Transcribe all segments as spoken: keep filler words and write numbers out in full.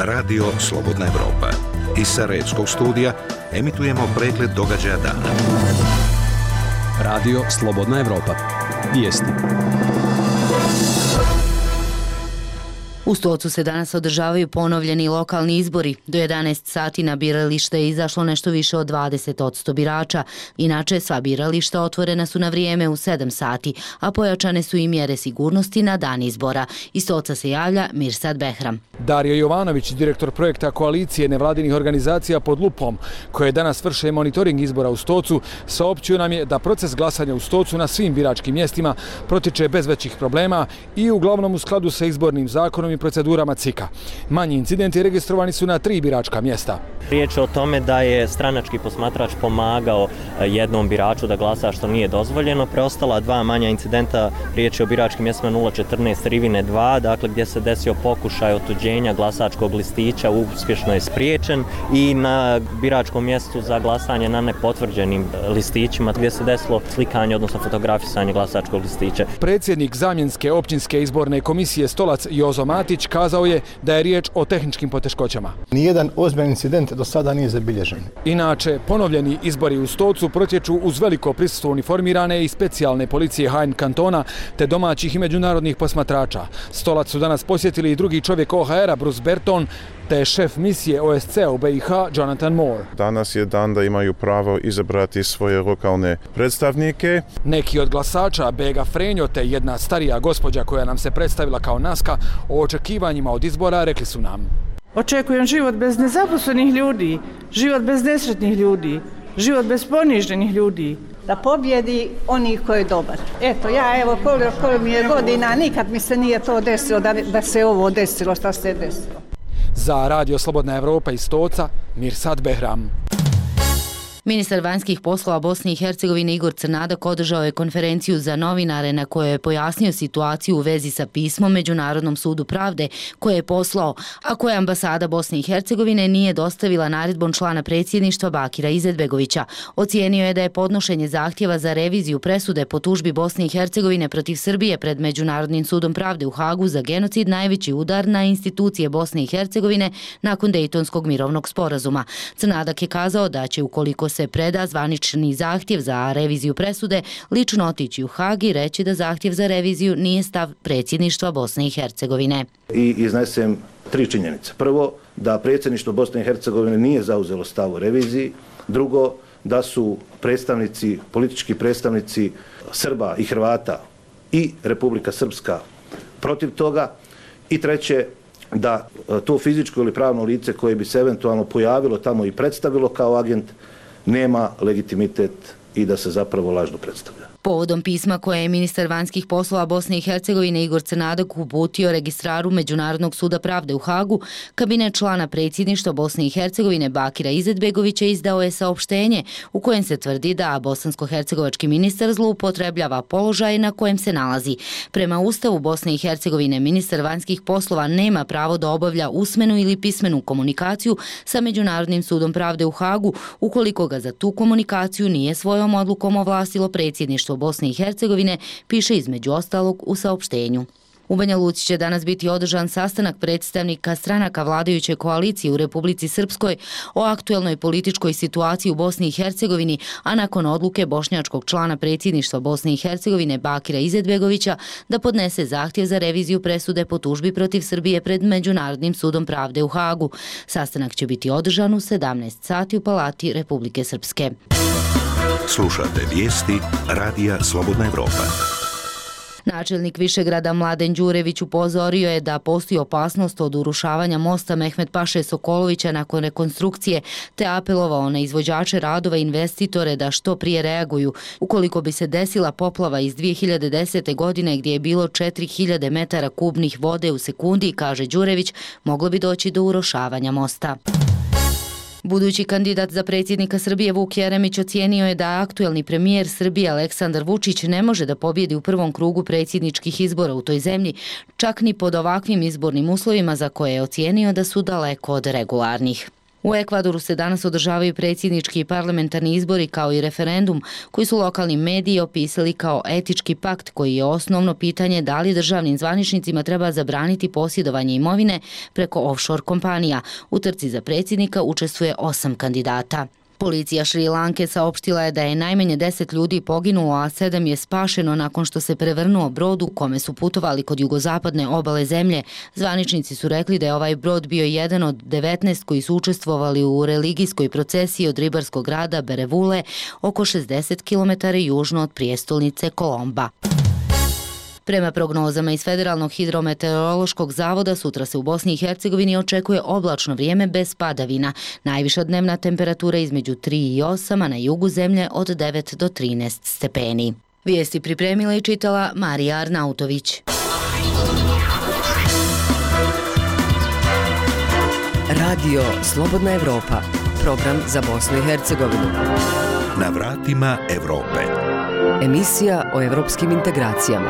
Radio Slobodna Evropa. Iz Sarajevskog studija emitujemo pregled događaja dana. Radio Slobodna Evropa. Vijesti. U Stocu se danas održavaju ponovljeni lokalni izbori. Do jedanaest sati na biralište je izašlo nešto više od dvadeset posto birača. Inače, sva birališta otvorena su na vrijeme u sedam sati, a pojačane su i mjere sigurnosti na dan izbora. Iz Stoca se javlja Mirsad Behram. Dario Jovanović, direktor projekta Koalicije nevladinih organizacija Pod lupom, koje danas vrše monitoring izbora u Stocu, saopćio nam je da proces glasanja u Stocu na svim biračkim mjestima protiče bez većih problema i uglavnom u skladu sa izbornim zakonom i procedurama C I K-a. Manji incidenti registrovani su na tri biračka mjesta. Riječ je o tome da je stranački posmatrač pomagao jednom biraču da glasa što nije dozvoljeno. Preostala dva manja incidenta, riječ je o biračkim mjestima nula četrnaest Rivine dva, dakle gdje se desio pokušaj otuđenja glasačkog listića, uspješno je spriječen, i na biračkom mjestu za glasanje na nepotvrđenim listićima gdje se desilo slikanje, odnosno fotografisanje glasačkog listića. Predsjednik zamjenske općinske izborne komisije Stolac Jozo Matić kazao je da je riječ o tehničkim poteškoćama. Nijedan ozbiljan incident do sada nije zabilježen. Inače, ponovljeni izbori u Stocu protječu uz veliko prisustvo uniformirane i specijalne policije Hain kantona te domaćih i međunarodnih posmatrača. Stolac su danas posjetili i drugi čovjek O H R-a Bruce Berton te šef misije O S C-a u B i H Jonathan Moore. Danas je dan da imaju pravo izabrati svoje lokalne predstavnike. Neki od glasača, Bega Frenjo te jedna starija gospođa koja nam se predstavila kao Naska, o očekivanjima od izbora rekli su nam: Očekujem život bez nezaposlenih ljudi, život bez nesretnih ljudi, život bez poniženih ljudi. Da pobjedi onih koji je dobar. Eto, ja evo koliko, koliko mi je godina, nikad mi se nije to desilo da, da se ovo desilo što se desilo. Za Radio Slobodna Evropa iz Stoca, Mirsad Behram. Ministar vanjskih poslova Bosne i Hercegovine Igor Crnadak održao je konferenciju za novinare na kojoj je pojasnio situaciju u vezi sa pismom Međunarodnom sudu pravde koje je poslao, a koje ambasada Bosne i Hercegovine nije dostavila naredbom člana predsjedništva Bakira Izetbegovića. Ocijenio je da je podnošenje zahtjeva za reviziju presude po tužbi Bosne i Hercegovine protiv Srbije pred Međunarodnim sudom pravde u Hagu za genocid najveći udar na institucije Bosne i Hercegovine nakon Dejtonskog mirovnog sporazuma. Crnadak je kazao da će, ukoliko se preda zvanični zahtjev za reviziju presude, lično otići u Hag i reći da zahtjev za reviziju nije stav predsjedništva Bosne i Hercegovine. I iznesem tri činjenice. Prvo, da predsjedništvo Bosne i Hercegovine nije zauzelo stav o reviziji. Drugo, da su predstavnici, politički predstavnici Srba i Hrvata i Republika Srpska protiv toga. I treće, da to fizičko ili pravno lice koje bi se eventualno pojavilo tamo i predstavilo kao agent nema legitimitet i da se zapravo lažno predstavlja. Povodom pisma koje je ministar vanjskih poslova Bosne i Hercegovine Igor Crnadak uputio registraru Međunarodnog suda pravde u Hagu, kabinet člana predsjedništva Bosne i Hercegovine Bakira Izetbegovića izdao je saopštenje u kojem se tvrdi da bosansko-hercegovački ministar zloupotrebljava položaj na kojem se nalazi. Prema Ustavu Bosne i Hercegovine ministar vanjskih poslova nema pravo da obavlja usmenu ili pismenu komunikaciju sa Međunarodnim sudom pravde u Hagu ukoliko ga za tu komunikaciju nije svojom odlukom ovlastilo predsjedništvo Bosne i Hercegovine, piše između ostalog u saopštenju. U Banja Luci će danas biti održan sastanak predstavnika stranaka vladajuće koalicije u Republici Srpskoj o aktuelnoj političkoj situaciji u Bosni i Hercegovini, a nakon odluke bošnjačkog člana predsjedništva Bosne i Hercegovine Bakira Izetbegovića da podnese zahtjev za reviziju presude po tužbi protiv Srbije pred Međunarodnim sudom pravde u Hagu. Sastanak će biti održan u sedamnaest sati u Palati Republike Srpske. Slušate vijesti Radija Slobodna Evropa. Načelnik Višegrada Mladen Đurević upozorio je da postoji opasnost od urušavanja mosta Mehmet Paše Sokolovića nakon rekonstrukcije, te apelovao na izvođače radova i investitore da što prije reaguju. Ukoliko bi se desila poplava iz dvije hiljade desete. godine gdje je bilo četiri hiljade metara kubnih vode u sekundi, kaže Đurević, moglo bi doći do urušavanja mosta. Budući kandidat za predsjednika Srbije Vuk Jeremić ocijenio je da aktuelni premijer Srbije Aleksandar Vučić ne može da pobjedi u prvom krugu predsjedničkih izbora u toj zemlji, čak ni pod ovakvim izbornim uslovima za koje je ocijenio da su daleko od regularnih. U Ekvadoru se danas održavaju predsjednički i parlamentarni izbori kao i referendum koji su lokalni mediji opisali kao etički pakt koji je osnovno pitanje da li državnim zvaničnicima treba zabraniti posjedovanje imovine preko offshore kompanija. U trci za predsjednika učestvuje osam kandidata. Policija Šri Lanke saopštila je da je najmanje deset ljudi poginulo, a sedam je spašeno nakon što se prevrnuo brod u kome su putovali kod jugozapadne obale zemlje. Zvaničnici su rekli da je ovaj brod bio jedan od devetnaest koji su učestvovali u religijskoj procesiji od ribarskog grada Berevule, oko šezdeset kilometara južno od prijestolnice Kolomba. Prema prognozama iz Federalnog hidrometeorološkog zavoda, sutra se u Bosni i Hercegovini očekuje oblačno vrijeme bez padavina. Najviša dnevna temperatura između tri i osam, a na jugu zemlje od devet do trinaest stepeni. Vijesti pripremila i čitala Marija Arnautović. Radio Slobodna Evropa, program za Bosnu i Hercegovinu. Na vratima Evrope. Emisija o evropskim integracijama.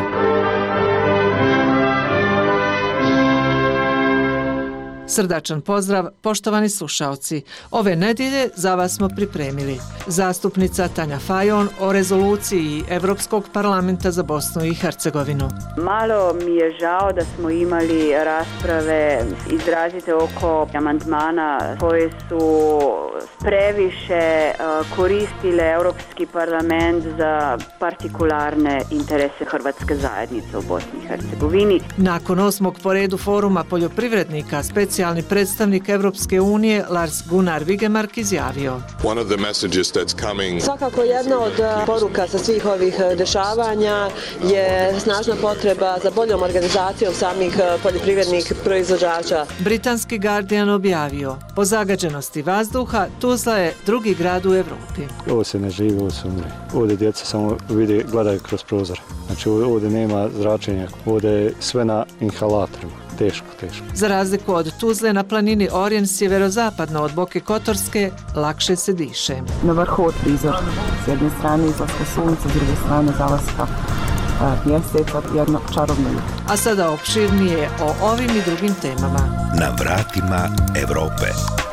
Srdačan pozdrav, poštovani slušaoci. Ove nedjelje za vas smo pripremili zastupnica Tanja Fajon o rezoluciji Evropskog parlamenta za Bosnu i Hercegovinu. Malo mi je žao da smo imali rasprave izrazite oko amandmana koje su previše koristile Europski parlament za partikularne interese hrvatske zajednice u Bosni i Hercegovini. Nakon osmog po redu foruma poljoprivrednika, specijalni predstavnik Evropske unije Lars Gunnar Vigemark izjavio: Svakako jedna od poruka sa svih ovih dešavanja je snažna potreba za boljom organizacijom samih poljoprivrednih proizvođača. Britanski Guardian objavio: po zagađenosti vazduha Tuzla je drugi grad u Evropi. Ovo se ne živi, ovo se umre. Ovdje djeca samo vide, gledaju kroz prozor. Znači ovdje nema zračenja, ovdje je sve na inhalatoru. Teško, teško. Za razliku od Tuzle, na planini Orjen sjeverozapadno od Boke Kotorske lakše se diše. Na vrhu od prizor, s jedne strane izlaska sunca, s druge strane zalaska mjeseca, jedno čarobno jutro. A sada opširnije o ovim i drugim temama. Na vratima Evrope.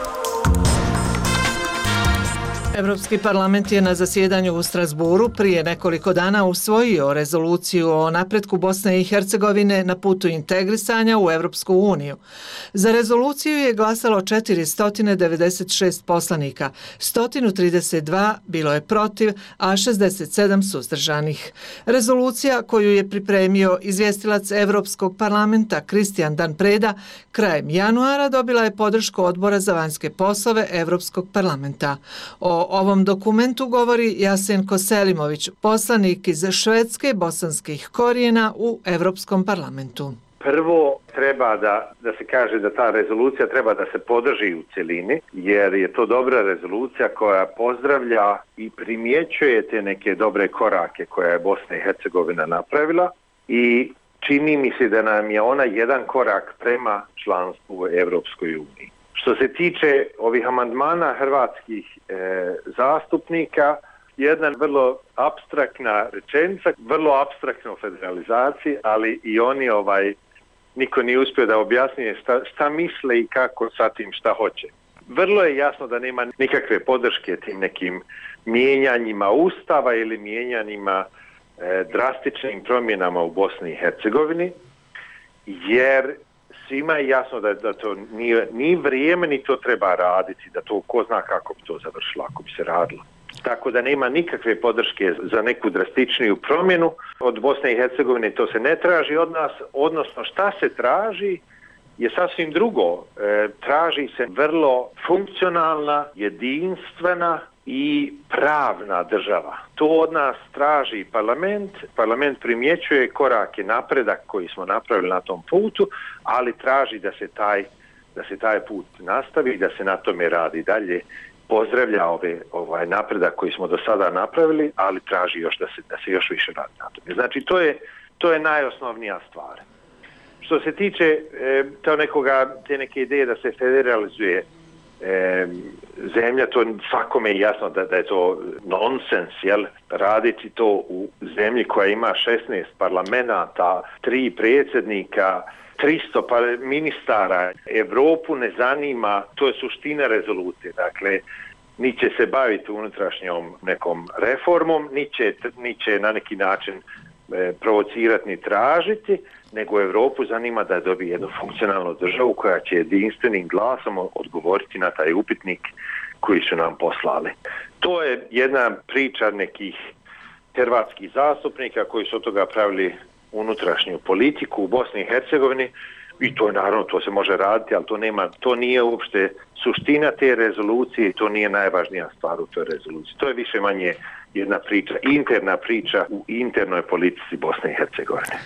Europski parlament je na zasjedanju u Strasburu prije nekoliko dana usvojio rezoluciju o napretku Bosne i Hercegovine na putu integrisanja u Europsku uniju. Za rezoluciju je glasalo četiristo devedeset šest poslanika, sto trideset dva bilo je protiv, a šezdeset sedam suzdržanih. Rezolucija koju je pripremio izvjestilac Europskog parlamenta Kristijan Dan Preda krajem januara dobila je podršku Odbora za vanjske poslove Europskog parlamenta. O O ovom dokumentu govori Jasenko Selimović, poslanik iz Švedske bosanskih korijena u Europskom parlamentu. Prvo treba da, da se kaže da ta rezolucija treba da se podrži u cjelini, jer je to dobra rezolucija koja pozdravlja i primjećuje te neke dobre korake koje je Bosna i Hercegovina napravila i čini mi se da nam je ona jedan korak prema članstvu u Europskoj uniji. Što se tiče ovih amandmana hrvatskih e, zastupnika, jedna vrlo apstraktna rečenica, vrlo apstraktna federalizacija, ali i oni ovaj niko nije uspio da objasni šta, šta misle i kako sa tim šta hoće. Vrlo je jasno da nema nikakve podrške tim nekim mijenjanjima Ustava ili mijenjanjima e, drastičnim promjenama u Bosni i Hercegovini, jer svima je jasno da, da to nije ni vrijeme ni to treba raditi, da to ko zna kako bi to završilo ako bi se radilo. Tako da nema nikakve podrške za neku drastičniju promjenu. Od Bosne i Hercegovine to se ne traži od nas, odnosno šta se traži je sasvim drugo. E, traži se vrlo funkcionalna, jedinstvena i pravna država. To od nas traži parlament. Parlament primjećuje korake napredak koji smo napravili na tom putu, ali traži da se taj, da se taj put nastavi i da se na tome radi dalje. Pozdravlja ove, ovaj napredak koji smo do sada napravili, ali traži još da se, da se još više radi na tome. Znači to je, to je najosnovnija stvar. Što se tiče e, to nekoga, te neke ideje da se federalizuje E, zemlja, to svakome je jasno da, da je to nonsens, jel? Raditi to u zemlji koja ima šesnaest parlamenata, tri predsjednika, tristo pa ministara. Evropu ne zanima, to je suština rezolucije, dakle, ni će se baviti unutrašnjom nekom reformom, ni će, ni će na neki način e, provocirati ni tražiti, nego Evropu zanima da dobije jednu funkcionalnu državu koja će jedinstvenim glasom odgovoriti na taj upitnik koji su nam poslali. To je jedna priča nekih hrvatskih zastupnika koji su od toga pravili unutrašnju politiku u Bosni i Hercegovini i to je naravno, to se može raditi, ali to nema, to nije uopšte suština te rezolucije i to nije najvažnija stvar u toj rezoluciji. To je više manje jedna priča, interna priča u internoj politici Bosne i Hercegovine.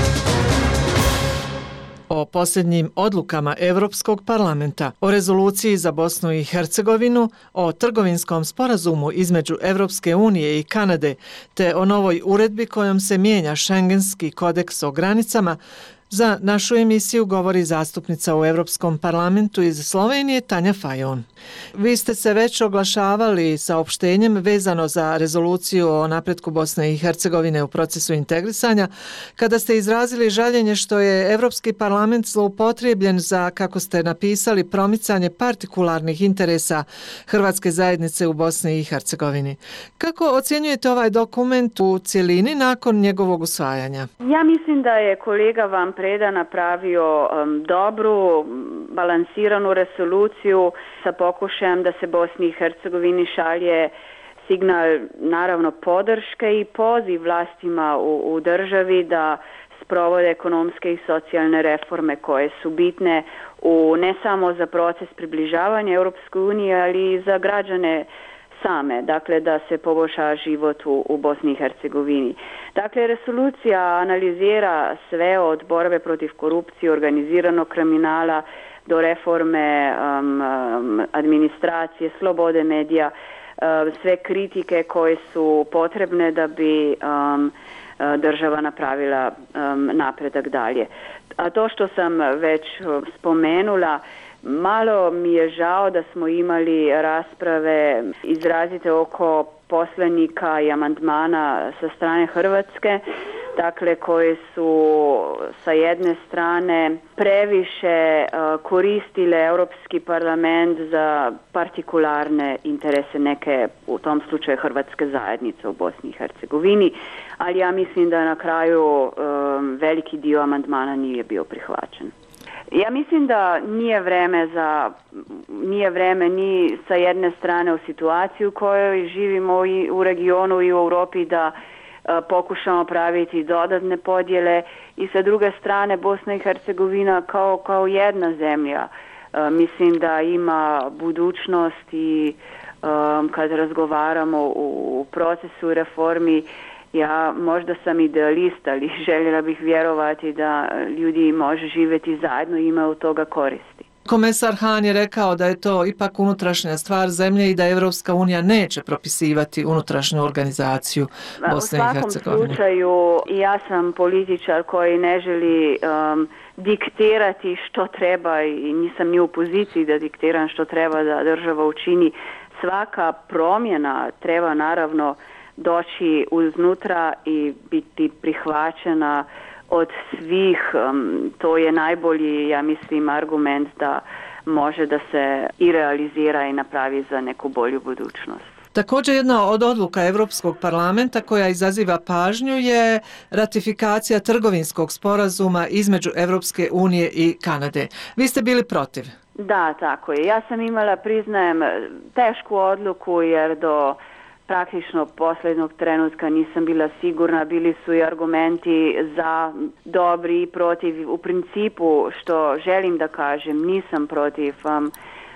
O posljednjim odlukama Europskog parlamenta, o rezoluciji za Bosnu i Hercegovinu, o trgovinskom sporazumu između Europske unije i Kanade, te o novoj uredbi kojom se mijenja Schengenski kodeks o granicama, za našu emisiju govori zastupnica u Europskom parlamentu iz Slovenije Tanja Fajon. Vi ste se već oglašavali saopštenjem vezano za rezoluciju o napretku Bosne i Hercegovine u procesu integrisanja, kada ste izrazili žaljenje što je Europski parlament zloupotrijebljen za, kako ste napisali, promicanje partikularnih interesa Hrvatske zajednice u Bosni i Hercegovini. Kako ocjenjujete ovaj dokument u cjelini nakon njegovog usvajanja? Ja mislim da je kolega Van Preda napravio um, dobru, balansiranu rezoluciju sa pokušajem da se Bosni i Hercegovini šalje signal naravno podrške i poziv vlastima u, u državi da sprovode ekonomske i socijalne reforme koje su bitne u, ne samo za proces približavanja Europskoj uniji, ali i za građane same, dakle da se poboljša život u, u Bosni i Hercegovini. Dakle, rezolucija analizira sve od borbe protiv korupcije, organiziranog kriminala do reforme um, um, administracije, slobode medija, uh, sve kritike koje su potrebne da bi um, država napravila um, napredak dalje. A to što sam već spomenula, malo mi je žao da smo imali rasprave izrazite oko poslanika i amandmana sa strane Hrvatske, dakle koje su sa jedne strane previše uh, koristile Europski parlament za partikularne interese neke, u tom slučaju Hrvatske zajednice u Bosni i Hercegovini, ali ja mislim da na kraju um, veliki dio amandmana nije bio prihvaćen. Ja mislim da nije vreme za, nije vreme ni sa jedne strane u situaciji u kojoj živimo i u regionu i u Europi da uh, pokušamo praviti dodatne podjele i sa druge strane Bosna i Hercegovina kao, kao jedna zemlja. Uh, mislim da ima budućnost i um, kad razgovaramo u, u procesu reformi, ja možda sam idealist, ali željela bih vjerovati da ljudi može živjeti zajedno i ima od toga koristi. Komesar Han je rekao da je to ipak unutrašnja stvar zemlje i da Evropska unija neće propisivati unutrašnju organizaciju Bosne i Hercegovine. U svakom slučaju, ja sam političar koji ne želi um, diktirati što treba i nisam ni u poziciji da diktiram što treba da država učini. Svaka promjena treba naravno doći uznutra i biti prihvaćena od svih. Um, to je najbolji, ja mislim, argument da može da se i realizira i napravi za neku bolju budućnost. Također jedna od odluka Europskog parlamenta koja izaziva pažnju je ratifikacija trgovinskog sporazuma između Europske unije i Kanade. Vi ste bili protiv? Da, tako je. Ja sam imala, priznajem, tešku odluku jer do praktično posljednog trenutka nisam bila sigurna, bili su i argumenti za, dobri i protiv. U principu, što želim da kažem, nisam protiv um,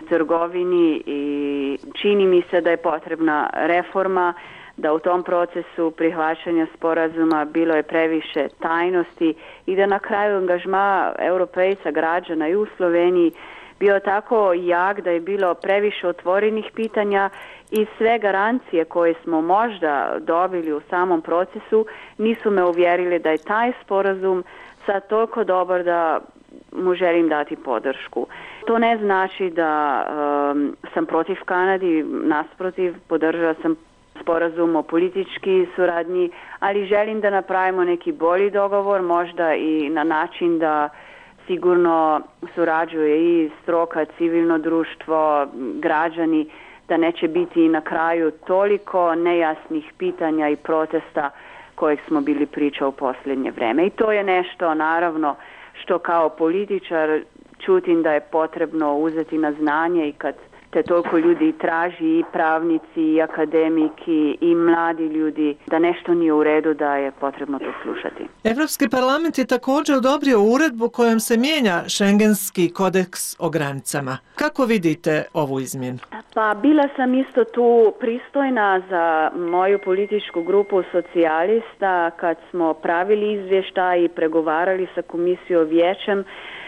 trgovini i čini mi se da je potrebna reforma, da u tom procesu prihvaćanja sporazuma bilo je previše tajnosti i da na kraju angažma europejca, građana i u Sloveniji bio tako jak da je bilo previše otvorenih pitanja i sve garancije koje smo možda dobili u samom procesu nisu me uvjerili da je taj sporazum sad toliko dobar da mu želim dati podršku. To ne znači da um, sam protiv Kanadi, nasprotiv, podržala sam sporazum o politički suradnji, ali želim da napravimo neki bolji dogovor, možda i na način da sigurno surađuje i stroka, civilno društvo, građani, da neće biti na kraju toliko nejasnih pitanja i protesta kojeg smo bili priča u posljednje vreme. I to je nešto, naravno, što kao političar čutim da je potrebno uzeti na znanje i kad te toliko ljudi traži, i pravnici, i akademiki, i mladi ljudi, da nešto nije u redu, da je potrebno to slušati. Evropski parlament je također odobrio uredbu kojom se mijenja Schengenski kodeks o granicama. Kako vidite ovu izmjenu? Pa bila sam isto tu pristojna za moju političku grupu socijalista kad smo pravili izvještaj i pregovarali sa komisijom vijećem.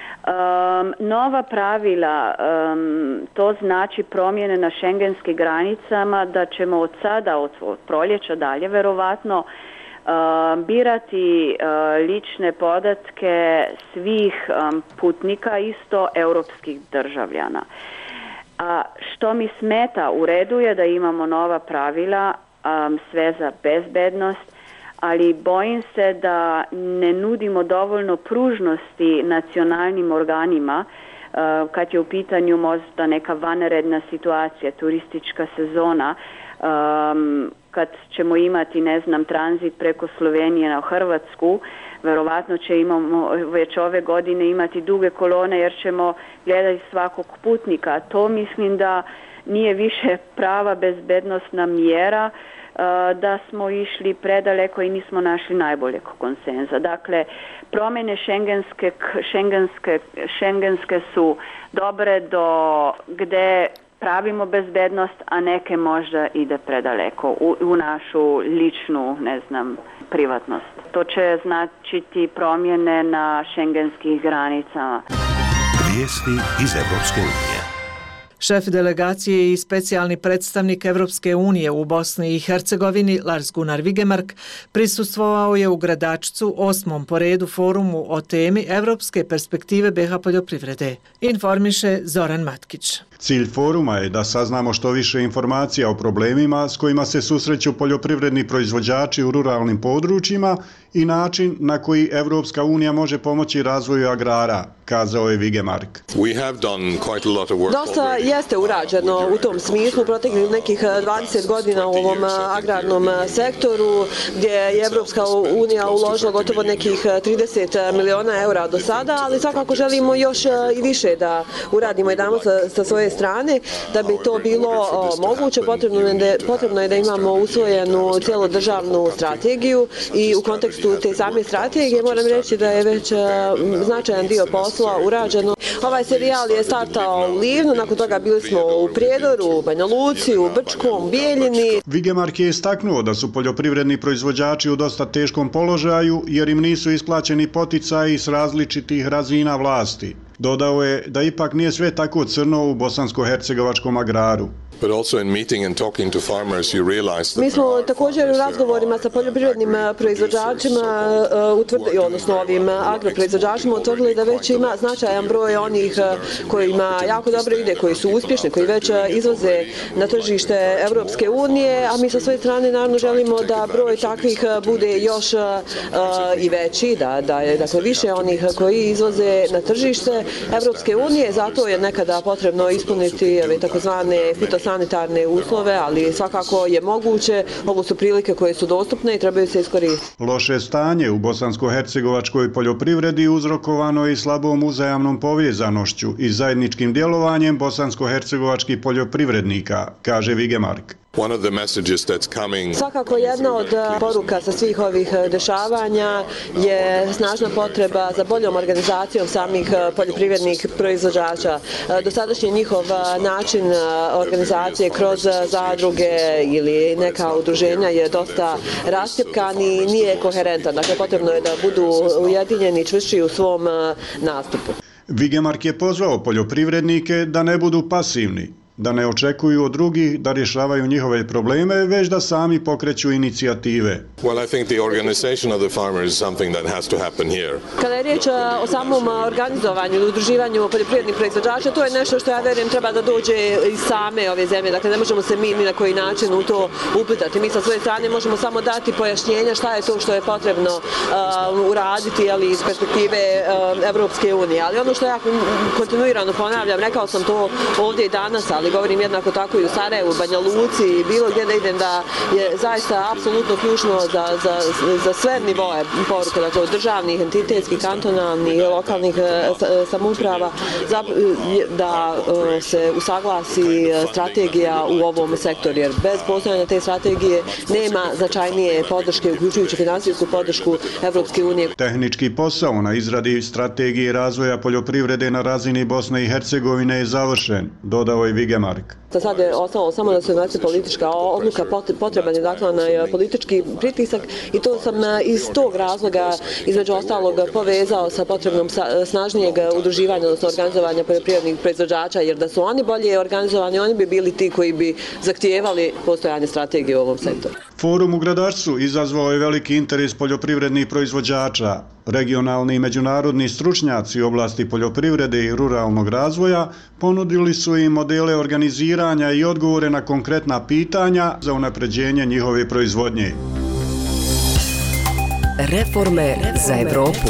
Um, nova pravila, um, to znači promjene na šengenskim granicama, da ćemo od sada, od, od proljeća dalje, verovatno uh, birati uh, lične podatke svih um, putnika, isto europskih državljana. A što mi smeta, u redu je da imamo nova pravila, um, sve za bezbednost, ali bojim se da ne nudimo dovoljno pružnosti nacionalnim organima uh, kad je u pitanju možda neka vanredna situacija, turistička sezona, um, kad ćemo imati, ne znam, tranzit preko Slovenije na Hrvatsku, verovatno će imamo već ove godine imati duge kolone jer ćemo gledati svakog putnika. To mislim da nije više prava bezbednosna mjera, da smo išli predaleko i nismo našli najboljeg konsenza. Dakle, promjene šengenske, šengenske, šengenske su dobre do gdje pravimo bezbednost, a neke možda ide predaleko u, u našu ličnu, ne znam, privatnost. To će značiti promjene na šengenskih granicama. Vijesti iz Evropske unije. Šef delegacije i specijalni predstavnik Evropske unije u Bosni i Hercegovini Lars Gunnar Vigemark prisustvovao je u Gradačcu osmom po redu forumu o temi Evropske perspektive be ha poljoprivrede. Informiše Zoran Matkić. Cilj foruma je da saznamo što više informacija o problemima s kojima se susreću poljoprivredni proizvođači u ruralnim područjima i način na koji Evropska unija može pomoći razvoju agrara, kazao je Vigemark. Dosta jeste urađeno u tom smislu u proteklih nekih dvadeset godina u ovom agrarnom sektoru, gdje je Evropska unija uložila gotovo nekih trideset miliona eura do sada, ali svakako želimo još i više da uradimo i damo sa, sa svoje strane. Da bi to bilo o, moguće, potrebno je, da, potrebno je da imamo usvojenu cjelodržavnu strategiju i u kontekstu te same strategije moram reći da je već a, značajan dio posla urađeno. Ovaj serijal je startao u Livnu, nakon toga bili smo u Prijedoru, Banja Luci, u Brčkom, Bijeljini. Vigemark je istaknuo da su poljoprivredni proizvođači u dosta teškom položaju jer im nisu isplaćeni poticaji s različitih razina vlasti. Dodao je da ipak nije sve tako crno u bosansko-hercegovačkom agraru. Mi smo također u razgovorima sa poljoprivrednim proizvođačima, utvrdili, odnosno ovim agroproizvođačima, utvrdili da već ima značajan broj onih koji ima jako dobre ide, koji su uspješni, koji već izvoze na tržište Evropske unije, a mi sa svoje strane naravno želimo da broj takvih bude još uh, i veći, da, da je dakle, više onih koji izvoze na tržište Evropske unije, zato je nekada potrebno ispuniti ove takozvane fitosanitarne uslove, ali svakako je moguće, ovo su prilike koje su dostupne i trebaju se iskoristiti. Loše stanje u bosansko-hercegovačkoj poljoprivredi uzrokovano je i slabom uzajamnom povezanošću i zajedničkim djelovanjem bosansko-hercegovačkih poljoprivrednika, kaže Vigemark. Svakako jedna od poruka sa svih ovih dešavanja je snažna potreba za boljom organizacijom samih poljoprivrednih proizvođača. Dosadašnji njihov način organizacije kroz zadruge ili neka udruženja je dosta rascjepkan i nije koherentan. Dakle, potrebno je da budu ujedinjeni i čvršći u svom nastupu. Vigemark je pozvao poljoprivrednike da ne budu pasivni. da ne očekuju od drugih da rješavaju njihove probleme, već da sami pokreću inicijative. Well, I think the organization of the farmers is something that has to happen here. Kada je riječ o samom organizovanju i udruživanju poljoprivrednih proizvođača, to je nešto što ja verujem treba da dođe iz same ove zemlje. Dakle, ne možemo se mi ni na koji način u to uplitati. Mi sa svoje strane možemo samo dati pojašnjenja šta je to što je potrebno uh, uraditi, ali iz perspektive uh, Evropske unije. Ali ono što ja kontinuirano ponavljam, rekao sam to ovdje i danas, ali govorim jednako tako i u Sarajevu, Banja Luci i bilo gdje da idem, da je zaista apsolutno ključno za, za, za sve nivoe poruka, dakle od državnih, entitetskih, kantonalnih, lokalnih samouprava, da se usaglasi strategija u ovom sektoru, jer bez postojanja te strategije nema značajnije podrške, uključujući finansijsku podršku Evropske unije. Tehnički posao na izradi strategije razvoja poljoprivrede na razini Bosne i Hercegovine je završen, dodao je Vigemark. Sad je ostalo samo da se donese politička odluka, potreban je dakle politički pritisak i to sam iz tog razloga između ostalog povezao sa potrebnom snažnijeg udruživanja, odnosno organizovanja poljoprivrednih proizvođača, jer da su oni bolje organizovani, oni bi bili ti koji bi zahtijevali postojanje strategije u ovom sektoru. Forum u Gradarcu izazvao je veliki interes poljoprivrednih proizvođača. Regionalni i međunarodni stručnjaci u oblasti poljoprivrede i ruralnog razvoja ponudili su im modele organiziranja i odgovore na konkretna pitanja za unapređenje njihove proizvodnje. Reforme za Evropu.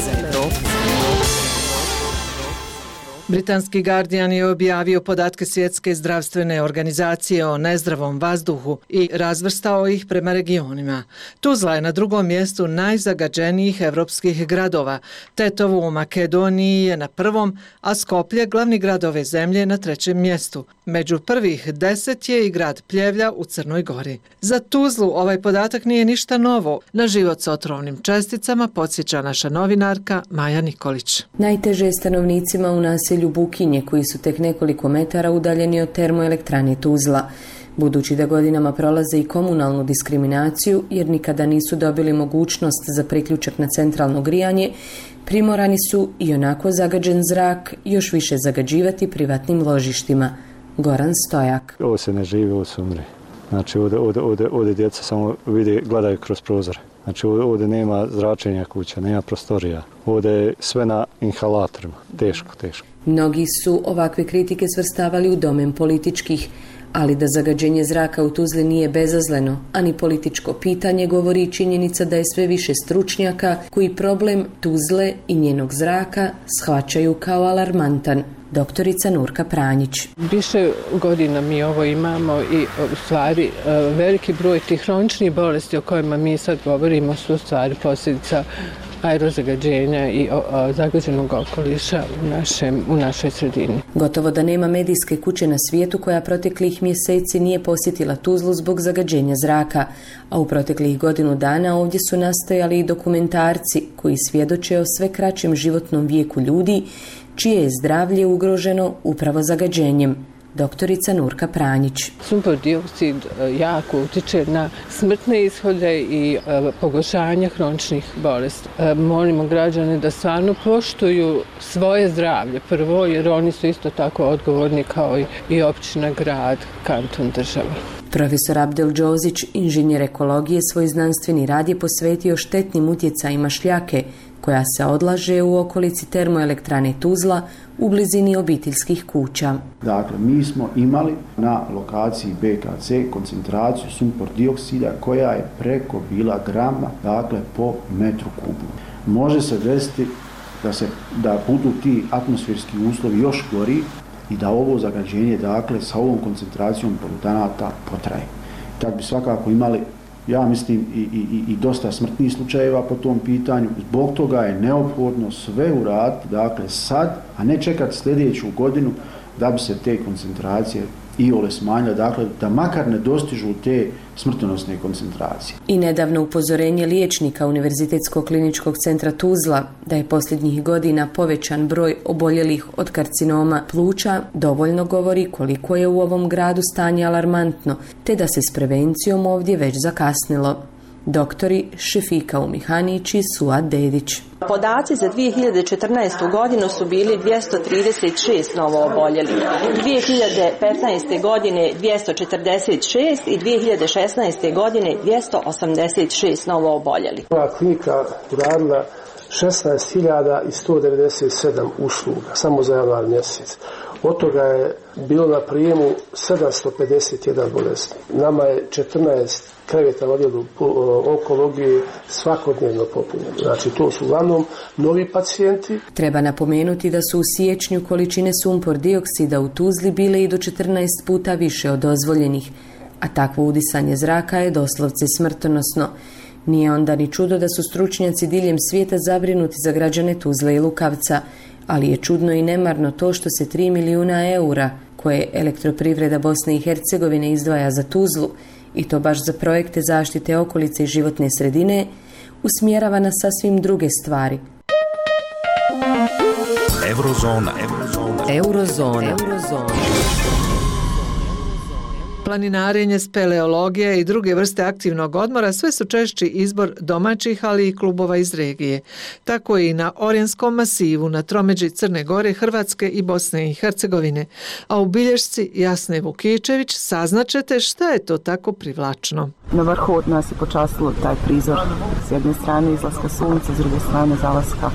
Britanski Guardian je objavio podatke Svjetske zdravstvene organizacije o nezdravom vazduhu i razvrstao ih prema regionima. Tuzla je na drugom mjestu najzagađenijih evropskih gradova. Tetovo u Makedoniji je na prvom, a Skoplje, glavni grad ove zemlje, na trećem mjestu. Među prvih deset je i grad Pljevlja u Crnoj Gori. Za Tuzlu ovaj podatak nije ništa novo. Na život s otrovnim česticama podsjeća naša novinarka Maja Nikolić. Najteže je stanovnicima u naselju Bukinje, koji su tek nekoliko metara udaljeni od termoelektrane Tuzla. Budući da godinama prolaze i komunalnu diskriminaciju, jer nikada nisu dobili mogućnost za priključak na centralno grijanje, primorani su i onako zagađen zrak još više zagađivati privatnim ložištima. Goran Stojak. Ovo se ne živi, ovo se umre. Znači, ovdje, ovdje, ovdje, ovdje djeca samo vide, gledaju kroz prozor. Znači, ovdje nema zračenja kuća, nema prostorija. Ovdje je sve na inhalatorima. Teško, teško. Mnogi su ovakve kritike svrstavali u domen političkih, ali da zagađenje zraka u Tuzli nije bezazleno, ani političko pitanje, govori i činjenica da je sve više stručnjaka koji problem Tuzle i njenog zraka shvaćaju kao alarmantan. Doktorica Nurka Pranjić. Više godina mi ovo imamo i u stvari veliki broj tih hroničnih bolesti o kojima mi sad govorimo su u stvari posljedica aerozagađenja i o, o, zagađenog okoliša u, našem, u našoj sredini. Gotovo da nema medijske kuće na svijetu koja proteklih mjeseci nije posjetila Tuzlu zbog zagađenja zraka, a u proteklih godinu dana ovdje su nastojali i dokumentarci koji svjedoče o sve kraćem životnom vijeku ljudi, čije je zdravlje ugroženo upravo zagađenjem. Doktorica Nurka Pranjić. Sumpor dioksid jako utiče na smrtne ishode i e, pogoršanje hroničnih bolesti. E, molimo građane da stvarno poštuju svoje zdravlje prvo, jer oni su isto tako odgovorni kao i, i općina, grad, kanton, država. Profesor Abdel Džozić, inženjer ekologije, svoj znanstveni rad je posvetio štetnim utjecajima šljake koja se odlaže u okolici termoelektrane Tuzla u blizini obiteljskih kuća. Dakle, mi smo imali na lokaciji B K C koncentraciju sumpor dioksida koja je preko bila grama, dakle, po metru kubu. Može se desiti da, se, da budu ti atmosferski uslovi još gori i da ovo zagađenje, dakle, sa ovom koncentracijom polutanata potraje. Tako bi svakako imali, ja mislim, i, i, i dosta smrtnih slučajeva po tom pitanju. Zbog toga je neophodno sve uraditi, dakle, sad, a ne čekati sljedeću godinu da bi se te koncentracije i ole smanjile, dakle, da makar ne dostižu te smrtonosne koncentracije. I nedavno upozorenje liječnika Univerzitetskog kliničkog centra Tuzla da je posljednjih godina povećan broj oboljelih od karcinoma pluća dovoljno govori koliko je u ovom gradu stanje alarmantno, te da se s prevencijom ovdje već zakasnilo. Doktori Šefika Umihanić i Suad Dedić. Podaci za dvije hiljade četrnaestu godinu su bili dvjesto trideset šest novooboljelih, dvije hiljade petnaeste. godine dvjesto četrdeset šest i dvije hiljade šesnaeste. godine dvjesto osamdeset šest novooboljelih. Ova klinika uradila šesnaest hiljada sto devedeset sedam usluga samo za januar mjesec. Od toga je bilo na prijemu sedamsto pedeset jedan bolesnik. Nama je četrnaest kreveta u odjelu onkologije svakodnevno popunjeno. Znači to su uglavnom novi pacijenti. Treba napomenuti da su u siječnju količine sumpor dioksida u Tuzli bile i do četrnaest puta više od dozvoljenih, a takvo udisanje zraka je doslovce smrtonosno. Nije onda ni čudo da su stručnjaci diljem svijeta zabrinuti za građane Tuzle i Lukavca, ali je čudno i nemarno to što se tri milijuna eura koje Elektroprivreda Bosne i Hercegovine izdvaja za Tuzlu, i to baš za projekte zaštite okolice i životne sredine, usmjerava na sasvim druge stvari. Eurozona. Eurozona. Eurozona. Eurozona. Planinarenje, speleologija i druge vrste aktivnog odmora sve su češći izbor domaćih, ali i klubova iz regije. Tako je i na Orjanskom masivu, na tromeđi Crne Gore, Hrvatske i Bosne i Hercegovine. A u bilješci Jasne Vukičević saznaćete šta je to tako privlačno. Na vrhu od nas je počastilo taj prizor. S jedne strane izlaska sunca, s druge strane zalaska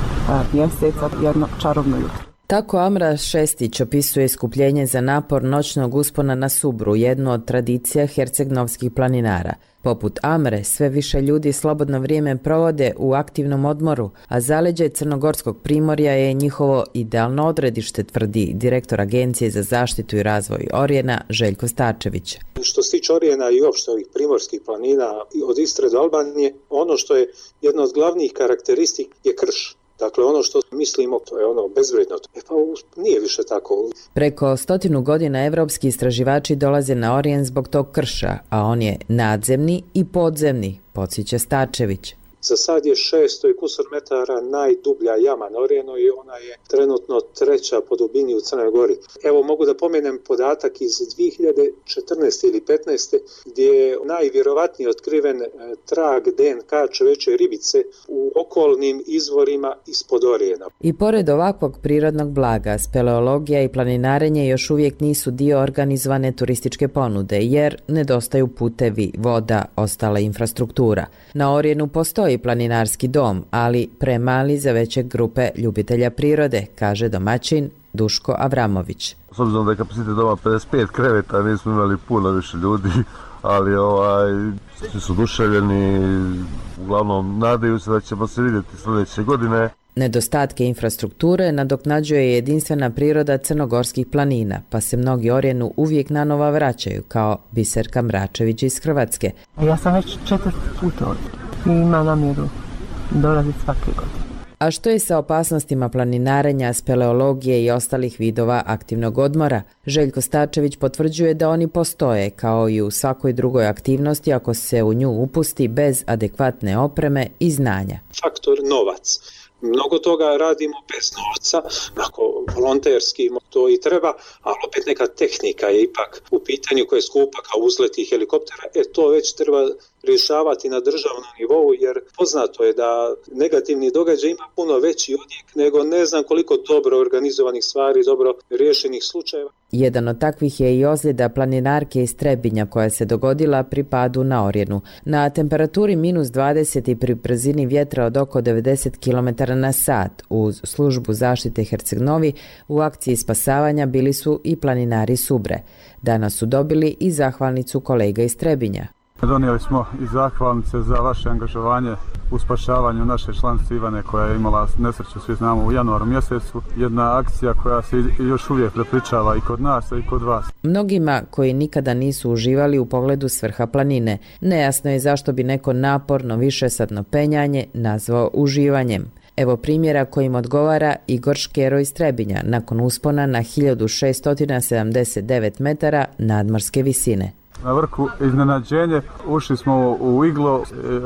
mjeseca, jedno čarobno jutro. Tako Amra Šestić opisuje iskupljenje za napor noćnog uspona na Subru, jednu od tradicija hercegnovskih planinara. Poput Amre, sve više ljudi slobodno vrijeme provode u aktivnom odmoru, a zaleđe Crnogorskog primorja je njihovo idealno odredište, tvrdi direktor Agencije za zaštitu i razvoj Orijena Željko Starčević. Što se tiče Orijena i uopšte ovih primorskih planina od Istre do Albanije, ono što je jedna od glavnih karakteristika je krš. Dakle, ono što mislimo, to je ono bezvredno. E pa nije više tako. Preko stotinu godina evropski istraživači dolaze na Orijen zbog tog krša, a on je nadzemni i podzemni, podsjeća Starčević. Za sad je šesto i kusur metara najdublja jama na Orijenu i ona je trenutno treća po dubini u Crnoj Gori. Evo mogu da pomenem podatak iz dvije hiljade četrnaeste ili petnaeste gdje je najvjerovatnije otkriven trag D N K čovječje ribice u okolnim izvorima ispod Orijena. I pored ovakvog prirodnog blaga, speleologija i planinarenje još uvijek nisu dio organizovane turističke ponude, jer nedostaju putevi, voda, ostala infrastruktura. Na Orijenu postoji planinarski dom, ali premali za veće grupe ljubitelja prirode, kaže domaćin Duško Avramović. S obzirom da je kapacitet doma pedeset pet kreveta, nismo imali puno više ljudi, ali ovaj, svi su oduševljeni, uglavnom nadaju se da ćemo se vidjeti sljedeće godine. Nedostatke infrastrukture nadoknađuje jedinstvena priroda crnogorskih planina, pa se mnogi Orijenu uvijek nanova vraćaju, kao Biserka Mračević iz Hrvatske. Ja sam već četiri puta ovdje i ima namjeru dolaziti svake godine. A što je sa opasnostima planinarenja, speleologije i ostalih vidova aktivnog odmora? Željko Starčević potvrđuje da oni postoje, kao i u svakoj drugoj aktivnosti ako se u nju upusti bez adekvatne opreme i znanja. Faktor novac. Mnogo toga radimo bez novca, ako volonterski to i treba, ali opet neka tehnika je ipak u pitanju koja je skupa kao uzleti helikoptera, e to već treba rješavati na državnom nivou, jer poznato je da negativni događaj ima puno veći odjek nego ne znam koliko dobro organizovanih stvari, dobro rješenih slučajeva. Jedan od takvih je i ozljeda planinarke iz Trebinja koja se dogodila pri padu na Orijenu. Na temperaturi minus dvadeset i pri brzini vjetra od oko devedeset kilometara na sat uz službu zaštite Herceg-Novi u akciji spasavanja bili su i planinari Subre. Danas su dobili i zahvalnicu kolega iz Trebinja. Donijeli smo i zahvalnice za vaše angažovanje u spašavanju naše članice Ivane koja je imala nesreću, svi znamo, u januaru mjesecu. Jedna akcija koja se još uvijek prepričava i kod nas i kod vas. Mnogima koji nikada nisu uživali u pogledu s vrha planine, nejasno je zašto bi neko naporno višesadno penjanje nazvao uživanjem. Evo primjera kojim odgovara Igor Škero iz Trebinja nakon uspona na hiljadu šesto sedamdeset devet metara nadmorske visine. Na vrhu iznenađenje, ušli smo u iglo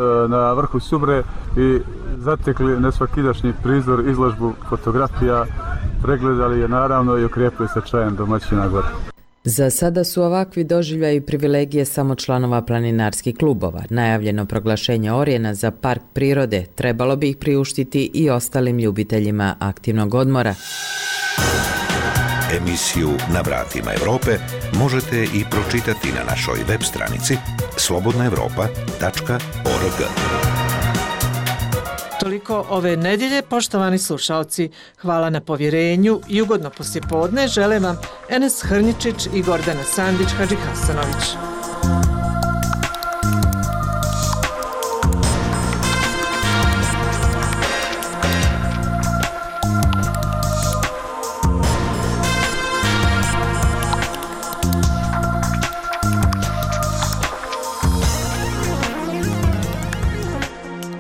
na vrhu Subre i zatekli nesvakidašnji prizor, izložbu fotografija, pregledali je naravno i okrepili se čajem domaćina gore. Za sada su ovakvi doživljaji i privilegije samo članova planinarskih klubova. Najavljeno proglašenje Orijena za park prirode trebalo bi ih priuštiti i ostalim ljubiteljima aktivnog odmora. Emisiju Na vratima Evrope možete i pročitati na našoj web stranici slobodna evropa tačka org. Toliko ove nedjelje, poštovani slušalci. Hvala na povjerenju i ugodno poslijepodne žele vam Enes Hrničić i Gordana Sandić Hadžihasanović.